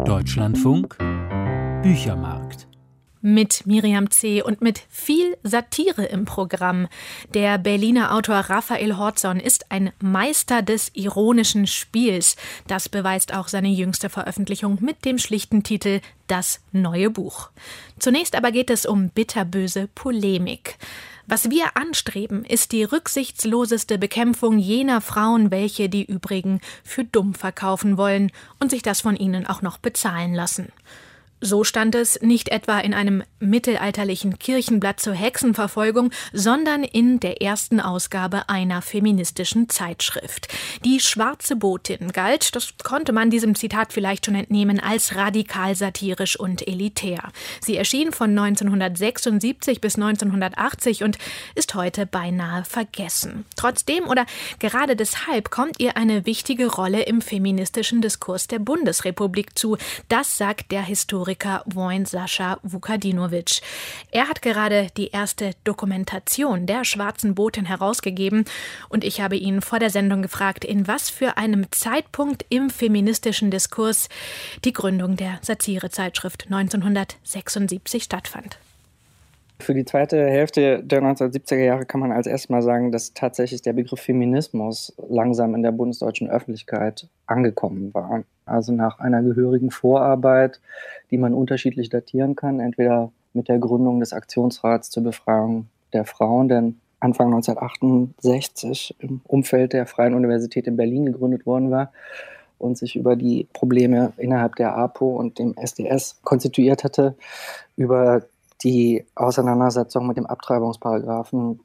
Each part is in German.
Deutschlandfunk Büchermarkt. Mit Miriam C. und mit viel Satire im Programm. Der Berliner Autor Raphael Hortzon ist ein Meister des ironischen Spiels. Das beweist auch seine jüngste Veröffentlichung mit dem schlichten Titel Das neue Buch. Zunächst aber geht es um bitterböse Polemik. Was wir anstreben, ist die rücksichtsloseste Bekämpfung jener Frauen, welche die übrigen für dumm verkaufen wollen und sich das von ihnen auch noch bezahlen lassen. So stand es nicht etwa in einem mittelalterlichen Kirchenblatt zur Hexenverfolgung, sondern in der ersten Ausgabe einer feministischen Zeitschrift. Die Schwarze Botin galt, das konnte man diesem Zitat vielleicht schon entnehmen, als radikal satirisch und elitär. Sie erschien von 1976 bis 1980 und ist heute beinahe vergessen. Trotzdem oder gerade deshalb kommt ihr eine wichtige Rolle im feministischen Diskurs der Bundesrepublik zu. Das sagt der Historiker Wojn-Sascha Vukadinovic. Er hat gerade die erste Dokumentation der Schwarzen Botin herausgegeben und ich habe ihn vor der Sendung gefragt, in was für einem Zeitpunkt im feministischen Diskurs die Gründung der Satirezeitschrift 1976 stattfand. Für die zweite Hälfte der 1970er Jahre kann man als erstes mal sagen, dass tatsächlich der Begriff Feminismus langsam in der bundesdeutschen Öffentlichkeit angekommen war. Also nach einer gehörigen Vorarbeit, die man unterschiedlich datieren kann, entweder mit der Gründung des Aktionsrats zur Befreiung der Frauen, denn Anfang 1968 im Umfeld der Freien Universität in Berlin gegründet worden war und sich über die Probleme innerhalb der APO und dem SDS konstituiert hatte, über die Auseinandersetzung mit dem Abtreibungsparagraphen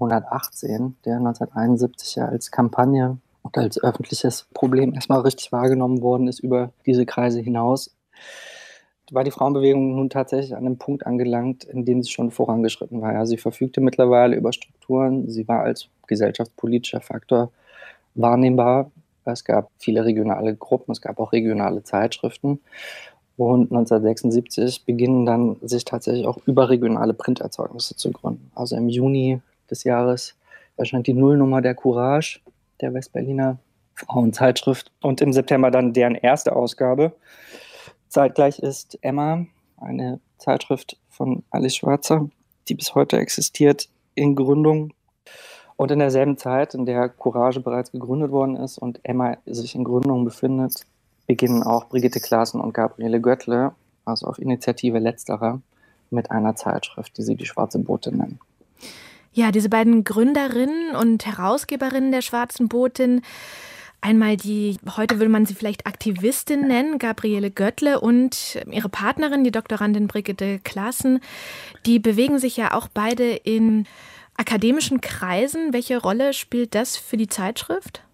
218, der 1971 ja als Kampagne und als öffentliches Problem erstmal richtig wahrgenommen worden ist über diese Kreise hinaus, war die Frauenbewegung nun tatsächlich an einem Punkt angelangt, in dem sie schon vorangeschritten war. Ja, sie verfügte mittlerweile über Strukturen, sie war als gesellschaftspolitischer Faktor wahrnehmbar. Es gab viele regionale Gruppen, es gab auch regionale Zeitschriften. Und 1976 beginnen dann sich tatsächlich auch überregionale Printerzeugnisse zu gründen. Also im Juni des Jahres erscheint die Nullnummer der Courage, der Westberliner Frauenzeitschrift. Und im September dann deren erste Ausgabe. Zeitgleich ist Emma, eine Zeitschrift von Alice Schwarzer, die bis heute existiert, in Gründung. Und in derselben Zeit, in der Courage bereits gegründet worden ist und Emma sich in Gründung befindet, beginnen auch Brigitte Klaassen und Gabriele Göttle, also auf Initiative letzterer, mit einer Zeitschrift, die sie die Schwarze Botin nennen. Ja, diese beiden Gründerinnen und Herausgeberinnen der Schwarzen Botin, einmal die, heute würde man sie vielleicht Aktivistin nennen, Gabriele Göttle, und ihre Partnerin, die Doktorandin Brigitte Klaassen, die bewegen sich ja auch beide in akademischen Kreisen. Welche Rolle spielt das für die Zeitschrift?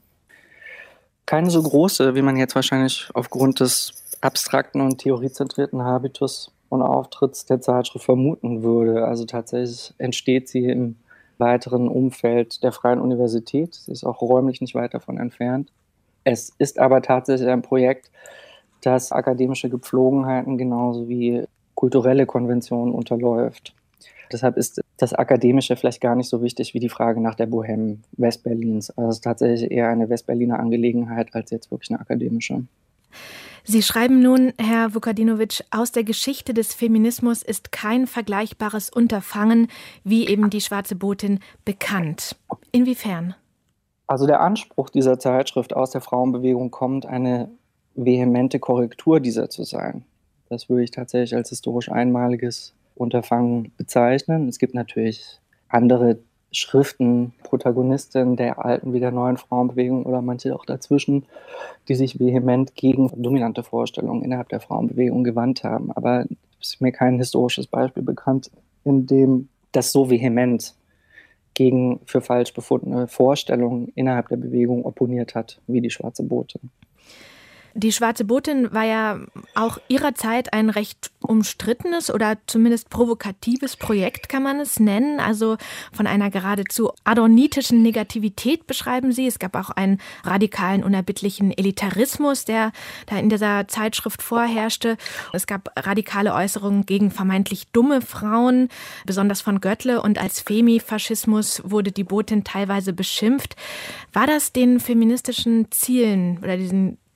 Keine so große, wie man jetzt wahrscheinlich aufgrund des abstrakten und theoriezentrierten Habitus und Auftritts der Zeitschrift vermuten würde. Also tatsächlich entsteht sie im weiteren Umfeld der Freien Universität. Sie ist auch räumlich nicht weit davon entfernt. Es ist aber tatsächlich ein Projekt, das akademische Gepflogenheiten genauso wie kulturelle Konventionen unterläuft. Deshalb ist das Akademische vielleicht gar nicht so wichtig wie die Frage nach der Bohème Westberlins. Also es ist tatsächlich eher eine Westberliner Angelegenheit als jetzt wirklich eine akademische. Sie schreiben nun, Herr Vukadinovic, aus der Geschichte des Feminismus ist kein vergleichbares Unterfangen wie eben die Schwarze Botin bekannt. Inwiefern? Also der Anspruch dieser Zeitschrift aus der Frauenbewegung kommt, eine vehemente Korrektur dieser zu sein. Das würde ich tatsächlich als historisch einmaliges Unterfangen bezeichnen. Es gibt natürlich andere Schriften, Protagonistinnen der alten wie der neuen Frauenbewegung oder manche auch dazwischen, die sich vehement gegen dominante Vorstellungen innerhalb der Frauenbewegung gewandt haben. Aber es ist mir kein historisches Beispiel bekannt, in dem das so vehement gegen für falsch befundene Vorstellungen innerhalb der Bewegung opponiert hat, wie die Schwarze Botin. Die Schwarze Botin war ja auch ihrer Zeit ein recht umstrittenes oder zumindest provokatives Projekt, kann man es nennen. Also von einer geradezu adornitischen Negativität beschreiben Sie. Es gab auch einen radikalen, unerbittlichen Elitarismus, der da in dieser Zeitschrift vorherrschte. Es gab radikale Äußerungen gegen vermeintlich dumme Frauen, besonders von Göttle. Und als Femifaschismus wurde die Botin teilweise beschimpft. War das den feministischen Zielen oder diesen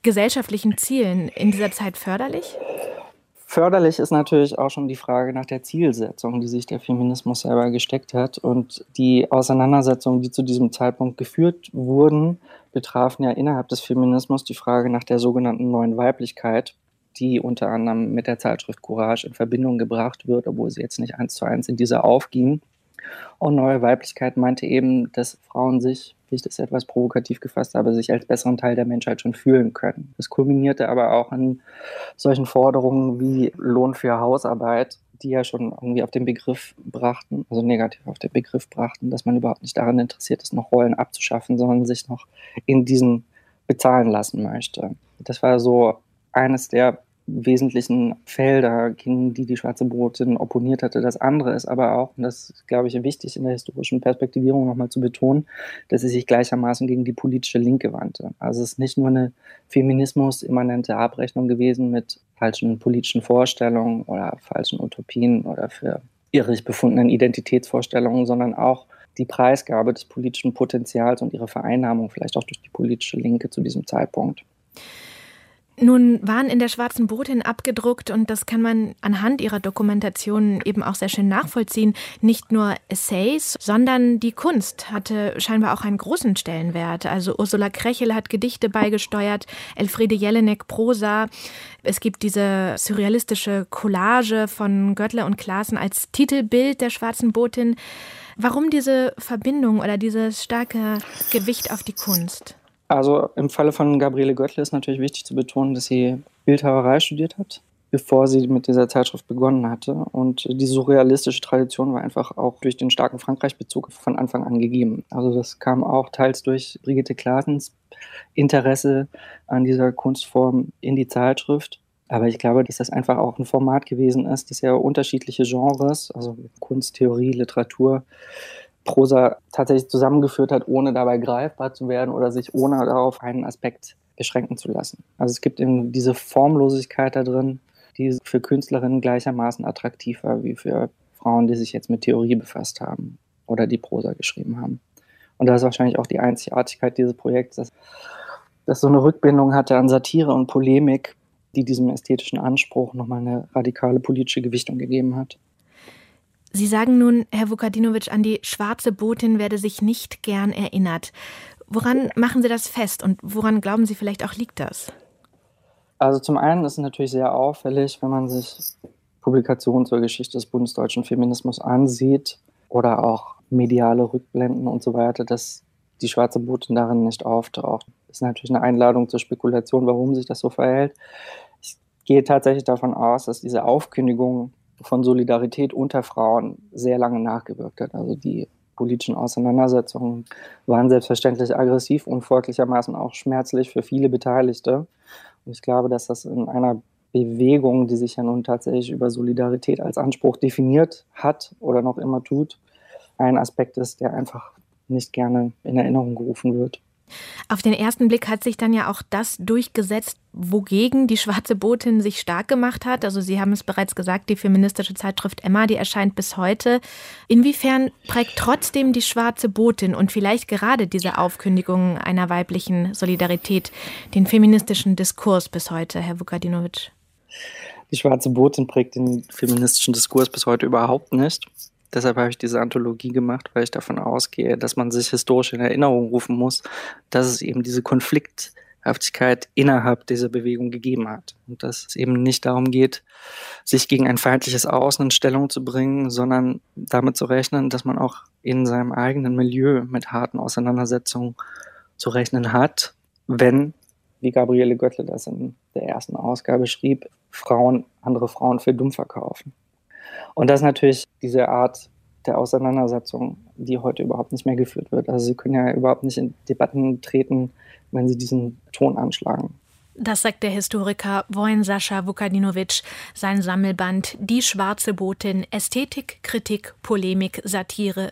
gesellschaftlichen Zielen in dieser Zeit förderlich? Förderlich ist natürlich auch schon die Frage nach der Zielsetzung, die sich der Feminismus selber gesteckt hat. Und die Auseinandersetzungen, die zu diesem Zeitpunkt geführt wurden, betrafen ja innerhalb des Feminismus die Frage nach der sogenannten neuen Weiblichkeit, die unter anderem mit der Zeitschrift Courage in Verbindung gebracht wird, obwohl sie jetzt nicht 1:1 in dieser aufging. Und neue Weiblichkeit meinte eben, dass Frauen sich, wie ich das etwas provokativ gefasst habe, sich als besseren Teil der Menschheit schon fühlen können. Das kulminierte aber auch in solchen Forderungen wie Lohn für Hausarbeit, die ja schon irgendwie auf den Begriff brachten, also negativ auf den Begriff brachten, dass man überhaupt nicht daran interessiert ist, noch Rollen abzuschaffen, sondern sich noch in diesen bezahlen lassen möchte. Das war so eines der wesentlichen Felder, gegen die Schwarze Botin opponiert hatte. Das andere ist aber auch, und das ist, glaube ich, wichtig in der historischen Perspektivierung nochmal zu betonen, dass sie sich gleichermaßen gegen die politische Linke wandte. Also es ist nicht nur eine feminismus-immanente Abrechnung gewesen mit falschen politischen Vorstellungen oder falschen Utopien oder für irrig befundenen Identitätsvorstellungen, sondern auch die Preisgabe des politischen Potenzials und ihre Vereinnahmung vielleicht auch durch die politische Linke zu diesem Zeitpunkt. Nun waren in der Schwarzen Botin abgedruckt, und das kann man anhand ihrer Dokumentation eben auch sehr schön nachvollziehen, nicht nur Essays, sondern die Kunst hatte scheinbar auch einen großen Stellenwert. Also Ursula Krechel hat Gedichte beigesteuert, Elfriede Jelinek Prosa. Es gibt diese surrealistische Collage von Göttler und Claassen als Titelbild der Schwarzen Botin. Warum diese Verbindung oder dieses starke Gewicht auf die Kunst? Also im Falle von Gabriele Göttler ist natürlich wichtig zu betonen, dass sie Bildhauerei studiert hat, bevor sie mit dieser Zeitschrift begonnen hatte. Und die surrealistische Tradition war einfach auch durch den starken Frankreich-Bezug von Anfang an gegeben. Also das kam auch teils durch Brigitte Claessens Interesse an dieser Kunstform in die Zeitschrift. Aber ich glaube, dass das einfach auch ein Format gewesen ist, das ja unterschiedliche Genres, also Kunst, Theorie, Literatur, Prosa tatsächlich zusammengeführt hat, ohne dabei greifbar zu werden oder sich ohne darauf einen Aspekt beschränken zu lassen. Also es gibt eben diese Formlosigkeit da drin, die für Künstlerinnen gleichermaßen attraktiv war wie für Frauen, die sich jetzt mit Theorie befasst haben oder die Prosa geschrieben haben. Und das ist wahrscheinlich auch die Einzigartigkeit dieses Projekts, dass so eine Rückbindung hatte an Satire und Polemik, die diesem ästhetischen Anspruch nochmal eine radikale politische Gewichtung gegeben hat. Sie sagen nun, Herr Vukadinovic, an die Schwarze Botin werde sich nicht gern erinnert. Woran machen Sie das fest und woran glauben Sie vielleicht auch liegt das? Also zum einen ist es natürlich sehr auffällig, wenn man sich Publikationen zur Geschichte des bundesdeutschen Feminismus ansieht oder auch mediale Rückblenden und so weiter, dass die Schwarze Botin darin nicht auftaucht. Das ist natürlich eine Einladung zur Spekulation, warum sich das so verhält. Ich gehe tatsächlich davon aus, dass diese Aufkündigung von Solidarität unter Frauen sehr lange nachgewirkt hat. Also die politischen Auseinandersetzungen waren selbstverständlich aggressiv und folglichermaßen auch schmerzlich für viele Beteiligte. Und ich glaube, dass das in einer Bewegung, die sich ja nun tatsächlich über Solidarität als Anspruch definiert hat oder noch immer tut, ein Aspekt ist, der einfach nicht gerne in Erinnerung gerufen wird. Auf den ersten Blick hat sich dann ja auch das durchgesetzt, wogegen die Schwarze Botin sich stark gemacht hat. Also Sie haben es bereits gesagt, die feministische Zeitschrift Emma, die erscheint bis heute. Inwiefern prägt trotzdem die Schwarze Botin und vielleicht gerade diese Aufkündigung einer weiblichen Solidarität den feministischen Diskurs bis heute, Herr Vukadinovic? Die Schwarze Botin prägt den feministischen Diskurs bis heute überhaupt nicht. Deshalb habe ich diese Anthologie gemacht, weil ich davon ausgehe, dass man sich historisch in Erinnerung rufen muss, dass es eben diese Konflikthaftigkeit innerhalb dieser Bewegung gegeben hat. Und dass es eben nicht darum geht, sich gegen ein feindliches Außen in Stellung zu bringen, sondern damit zu rechnen, dass man auch in seinem eigenen Milieu mit harten Auseinandersetzungen zu rechnen hat, wenn, wie Gabriele Göttler das in der ersten Ausgabe schrieb, andere Frauen für dumm verkaufen. Und das ist natürlich diese Art der Auseinandersetzung, die heute überhaupt nicht mehr geführt wird. Also Sie können ja überhaupt nicht in Debatten treten, wenn Sie diesen Ton anschlagen. Das sagt der Historiker Wojn-Sascha Vukadinovic. Sein Sammelband Die Schwarze Botin, Ästhetik, Kritik, Polemik, Satire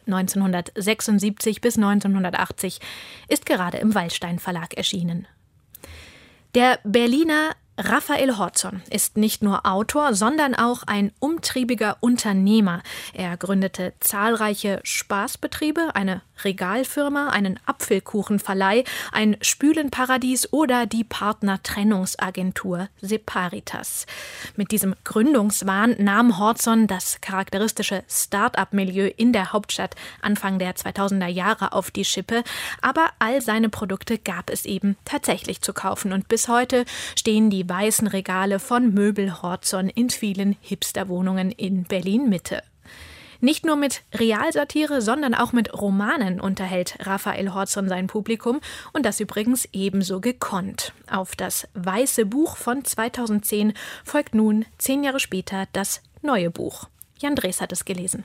1976 bis 1980 ist gerade im Wallstein Verlag erschienen. Der Berliner Raphael Hortzon ist nicht nur Autor, sondern auch ein umtriebiger Unternehmer. Er gründete zahlreiche Spaßbetriebe, eine Regalfirma, einen Apfelkuchenverleih, ein Spülenparadies oder die Partnertrennungsagentur Separitas. Mit diesem Gründungswahn nahm Hortzon das charakteristische Start-up-Milieu in der Hauptstadt Anfang der 2000er Jahre auf die Schippe. Aber all seine Produkte gab es eben tatsächlich zu kaufen. Und bis heute stehen die weißen Regale von Möbel Hortzon in vielen Hipsterwohnungen in Berlin-Mitte. Nicht nur mit Realsatire, sondern auch mit Romanen unterhält Raphael Hortzon sein Publikum und das übrigens ebenso gekonnt. Auf das Weiße Buch von 2010 folgt nun 10 Jahre später das neue Buch. Jan Drees hat es gelesen.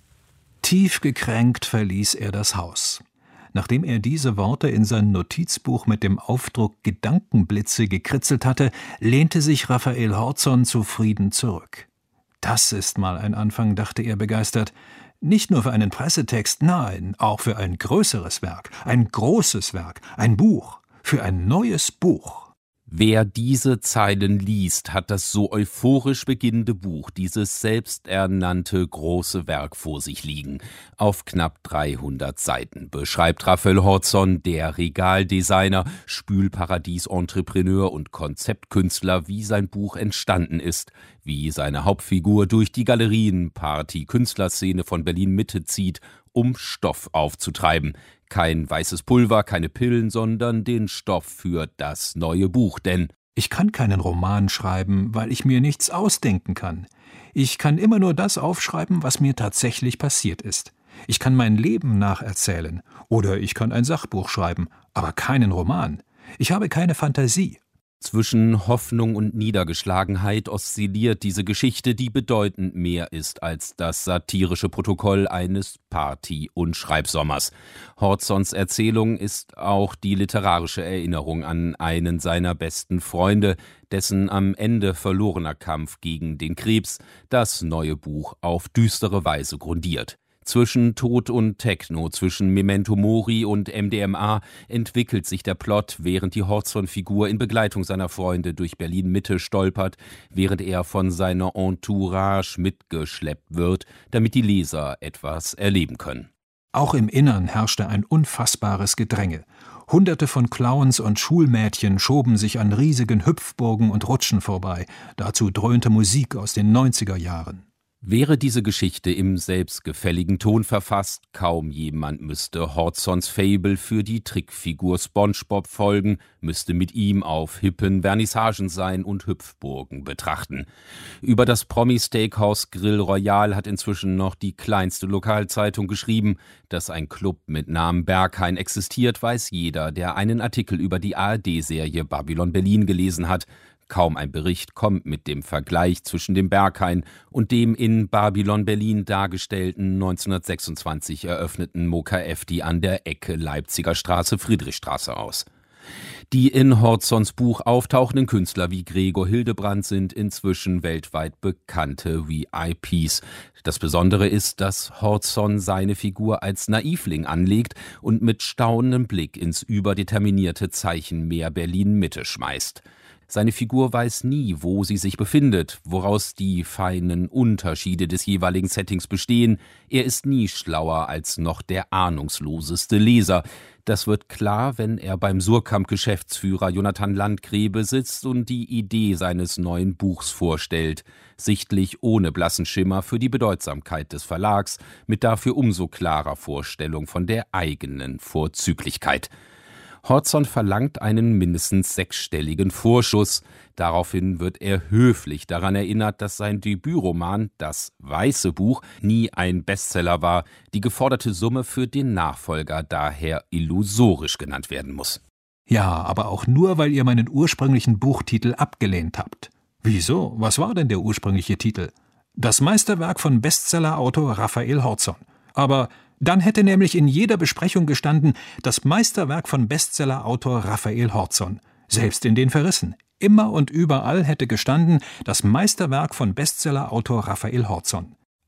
Tief gekränkt verließ er das Haus. Nachdem er diese Worte in sein Notizbuch mit dem Aufdruck Gedankenblitze gekritzelt hatte, lehnte sich Raphael Hortzon zufrieden zurück. Das ist mal ein Anfang, dachte er begeistert. Nicht nur für einen Pressetext, nein, auch für ein größeres Werk, ein großes Werk, ein Buch, für ein neues Buch. Wer diese Zeilen liest, hat das so euphorisch beginnende Buch, dieses selbsternannte große Werk vor sich liegen. Auf knapp 300 Seiten beschreibt Raphael Hortzon, der Regaldesigner, Spülparadies-Entrepreneur und Konzeptkünstler, wie sein Buch entstanden ist, wie seine Hauptfigur durch die Galerien, Party, Künstlerszene von Berlin-Mitte zieht, um Stoff aufzutreiben. Kein weißes Pulver, keine Pillen, sondern den Stoff für das neue Buch, denn ich kann keinen Roman schreiben, weil ich mir nichts ausdenken kann. Ich kann immer nur das aufschreiben, was mir tatsächlich passiert ist. Ich kann mein Leben nacherzählen oder ich kann ein Sachbuch schreiben, aber keinen Roman. Ich habe keine Fantasie. Zwischen Hoffnung und Niedergeschlagenheit oszilliert diese Geschichte, die bedeutend mehr ist als das satirische Protokoll eines Party- und Schreibsommers. Hortzons Erzählung ist auch die literarische Erinnerung an einen seiner besten Freunde, dessen am Ende verlorener Kampf gegen den Krebs das neue Buch auf düstere Weise grundiert. Zwischen Tod und Techno, zwischen Memento Mori und MDMA entwickelt sich der Plot, während die Hortzon-Figur in Begleitung seiner Freunde durch Berlin-Mitte stolpert, während er von seiner Entourage mitgeschleppt wird, damit die Leser etwas erleben können. Auch im Innern herrschte ein unfassbares Gedränge. Hunderte von Clowns und Schulmädchen schoben sich an riesigen Hüpfburgen und Rutschen vorbei. Dazu dröhnte Musik aus den 90er Jahren. Wäre diese Geschichte im selbstgefälligen Ton verfasst, kaum jemand müsste Hortzons Faible für die Trickfigur SpongeBob folgen, müsste mit ihm auf hippen Vernissagen sein und Hüpfburgen betrachten. Über das Promi-Steakhouse Grill Royal hat inzwischen noch die kleinste Lokalzeitung geschrieben. Dass ein Club mit Namen Berghain existiert, weiß jeder, der einen Artikel über die ARD-Serie Babylon Berlin gelesen hat. Kaum ein Bericht kommt mit dem Vergleich zwischen dem Berghain und dem in Babylon Berlin dargestellten 1926 eröffneten Mokka-Efti an der Ecke Leipziger Straße-Friedrichstraße aus. Die in Hortzons Buch auftauchenden Künstler wie Gregor Hildebrandt sind inzwischen weltweit bekannte VIPs. Das Besondere ist, dass Hortzon seine Figur als Naivling anlegt und mit staunendem Blick ins überdeterminierte Zeichenmeer Berlin-Mitte schmeißt. Seine Figur weiß nie, wo sie sich befindet, woraus die feinen Unterschiede des jeweiligen Settings bestehen. Er ist nie schlauer als noch der ahnungsloseste Leser. Das wird klar, wenn er beim Surkamp-Geschäftsführer Jonathan Landgrebe sitzt und die Idee seines neuen Buchs vorstellt. Sichtlich ohne blassen Schimmer für die Bedeutsamkeit des Verlags, mit dafür umso klarer Vorstellung von der eigenen Vorzüglichkeit. Hortzon verlangt einen mindestens 6-stelligen Vorschuss. Daraufhin wird er höflich daran erinnert, dass sein Debütroman, das Weiße Buch, nie ein Bestseller war, die geforderte Summe für den Nachfolger daher illusorisch genannt werden muss. Ja, aber auch nur, weil ihr meinen ursprünglichen Buchtitel abgelehnt habt. Wieso? Was war denn der ursprüngliche Titel? Das Meisterwerk von Bestsellerautor Raphael Hortzon. Aber dann hätte nämlich in jeder Besprechung gestanden, das Meisterwerk von Bestsellerautor Raphael Hortzon. Selbst in den Verrissen. Immer und überall hätte gestanden, das Meisterwerk von Bestsellerautor Raphael Hortzon.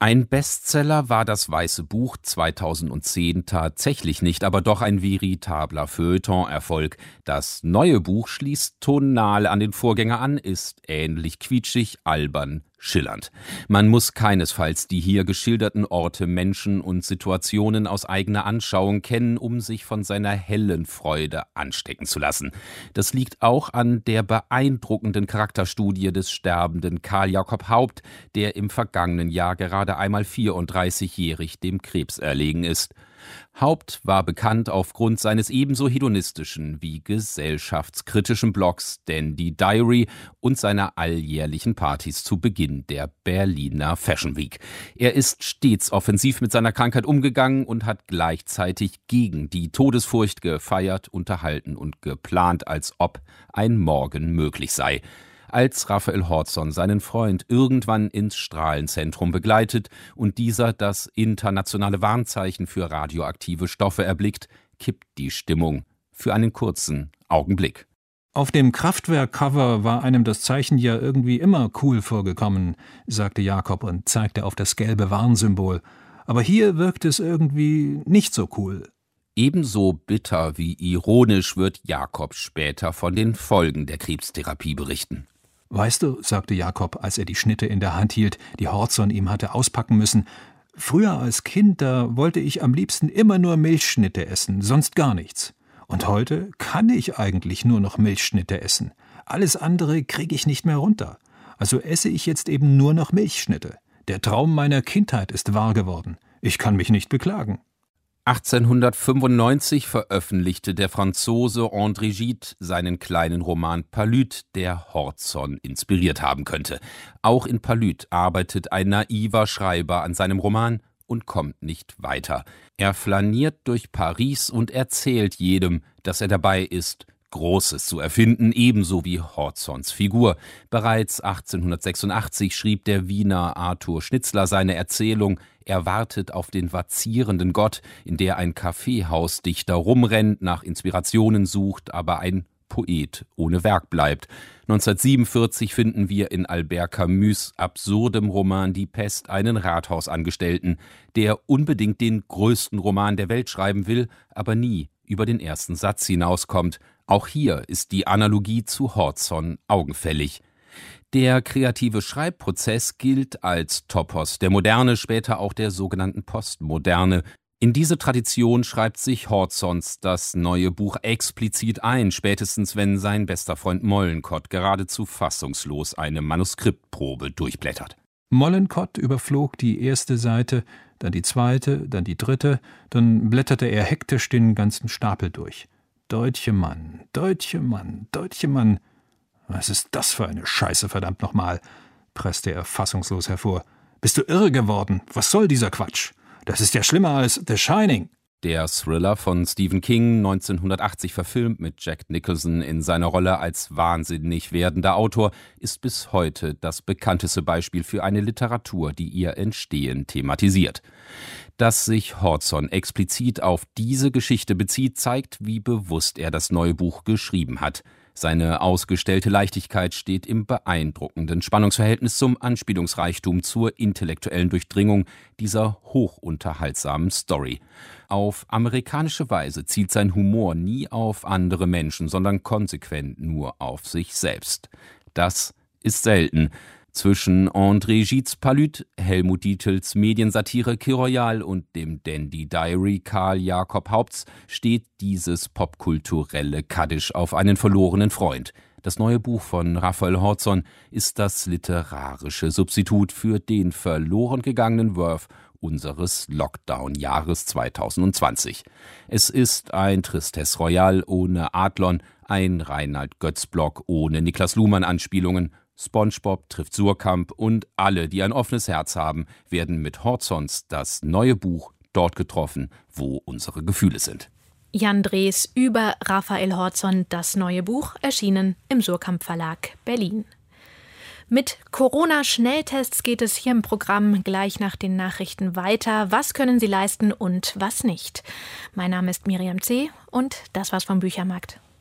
Ein Bestseller war das Weiße Buch 2010 tatsächlich nicht, aber doch ein veritabler Feuilleton-Erfolg. Das neue Buch schließt tonal an den Vorgänger an, ist ähnlich quietschig, albern, schillernd. Man muss keinesfalls die hier geschilderten Orte, Menschen und Situationen aus eigener Anschauung kennen, um sich von seiner hellen Freude anstecken zu lassen. Das liegt auch an der beeindruckenden Charakterstudie des sterbenden Karl Jakob Haupt, der im vergangenen Jahr gerade einmal 34-jährig dem Krebs erlegen ist. Haupt war bekannt aufgrund seines ebenso hedonistischen wie gesellschaftskritischen Blogs Dandy Diary und seiner alljährlichen Partys zu Beginn der Berliner Fashion Week. Er ist stets offensiv mit seiner Krankheit umgegangen und hat gleichzeitig gegen die Todesfurcht gefeiert, unterhalten und geplant, als ob ein Morgen möglich sei. Als Raphael Hortzon seinen Freund irgendwann ins Strahlenzentrum begleitet und dieser das internationale Warnzeichen für radioaktive Stoffe erblickt, kippt die Stimmung für einen kurzen Augenblick. Auf dem Kraftwerk-Cover war einem das Zeichen ja irgendwie immer cool vorgekommen, sagte Jakob und zeigte auf das gelbe Warnsymbol. Aber hier wirkt es irgendwie nicht so cool. Ebenso bitter wie ironisch wird Jakob später von den Folgen der Krebstherapie berichten. »Weißt du«, sagte Jakob, als er die Schnitte in der Hand hielt, die Hortzon ihm hatte auspacken müssen, »früher als Kind, da wollte ich am liebsten immer nur Milchschnitte essen, sonst gar nichts. Und heute kann ich eigentlich nur noch Milchschnitte essen. Alles andere kriege ich nicht mehr runter. Also esse ich jetzt eben nur noch Milchschnitte. Der Traum meiner Kindheit ist wahr geworden. Ich kann mich nicht beklagen.« 1895 veröffentlichte der Franzose André Gide seinen kleinen Roman Palude, der Hortzon inspiriert haben könnte. Auch in Palude arbeitet ein naiver Schreiber an seinem Roman und kommt nicht weiter. Er flaniert durch Paris und erzählt jedem, dass er dabei ist, Großes zu erfinden, ebenso wie Hortzons Figur. Bereits 1886 schrieb der Wiener Arthur Schnitzler seine Erzählung Er wartet auf den vazierenden Gott, in der ein Kaffeehausdichter rumrennt, nach Inspirationen sucht, aber ein Poet ohne Werk bleibt. 1947 finden wir in Albert Camus' absurdem Roman Die Pest einen Rathausangestellten, der unbedingt den größten Roman der Welt schreiben will, aber nie über den ersten Satz hinauskommt. Auch hier ist die Analogie zu Hortzon augenfällig. Der kreative Schreibprozess gilt als Topos der Moderne, später auch der sogenannten Postmoderne. In diese Tradition schreibt sich Hortzons das neue Buch explizit ein, spätestens wenn sein bester Freund Mollenkott geradezu fassungslos eine Manuskriptprobe durchblättert. Mollenkott überflog die erste Seite, dann die zweite, dann die dritte, dann blätterte er hektisch den ganzen Stapel durch. Deutschemann, Deutschemann, Deutschemann. Was ist das für eine Scheiße, verdammt nochmal, presste er fassungslos hervor. Bist du irre geworden? Was soll dieser Quatsch? Das ist ja schlimmer als The Shining. Der Thriller von Stephen King, 1980 verfilmt mit Jack Nicholson in seiner Rolle als wahnsinnig werdender Autor, ist bis heute das bekannteste Beispiel für eine Literatur, die ihr Entstehen thematisiert. Dass sich Hortzon explizit auf diese Geschichte bezieht, zeigt, wie bewusst er das neue Buch geschrieben hat. Seine ausgestellte Leichtigkeit steht im beeindruckenden Spannungsverhältnis zum Anspielungsreichtum, zur intellektuellen Durchdringung dieser hochunterhaltsamen Story. Auf amerikanische Weise zielt sein Humor nie auf andere Menschen, sondern konsequent nur auf sich selbst. Das ist selten. Zwischen André Gides Palude, Helmut Dietls Mediensatire Quai Royal und dem Dandy Diary Karl Jakob Haupts steht dieses popkulturelle Kaddisch auf einen verlorenen Freund. Das neue Buch von Raphael Hortzon ist das literarische Substitut für den verloren gegangenen Worth unseres Lockdown-Jahres 2020. Es ist ein Tristesse Royale ohne Adlon, ein Reinhard-Götz-Block ohne Niklas Luhmann-Anspielungen. SpongeBob trifft Surkamp und alle, die ein offenes Herz haben, werden mit Hortzons das neue Buch dort getroffen, wo unsere Gefühle sind. Jan Drees über Raphael Hortzon, das neue Buch, erschienen im Surkamp Verlag Berlin. Mit Corona-Schnelltests geht es hier im Programm gleich nach den Nachrichten weiter. Was können Sie leisten und was nicht? Mein Name ist Miriam C. und das war's vom Büchermarkt.